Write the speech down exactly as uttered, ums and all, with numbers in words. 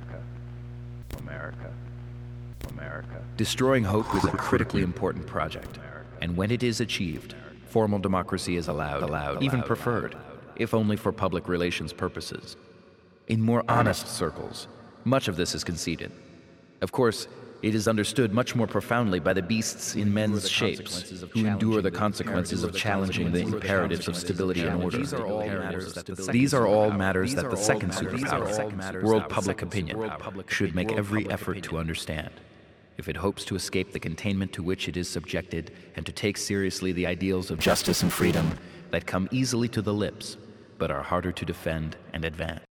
America, America, America. Destroying hope is a critically important project, and when it is achieved, formal democracy is allowed, allowed, even preferred, if only for public relations purposes. In more honest circles, much of this is conceded. Of course, it is understood much more profoundly by the beasts in men's shapes, who endure the consequences of challenging the imperatives of stability and order. These are all matters that the second superpower, world public opinion, should make every effort to understand, if it hopes to escape the containment to which it is subjected and to take seriously the ideals of justice and freedom that come easily to the lips, but are harder to defend and advance.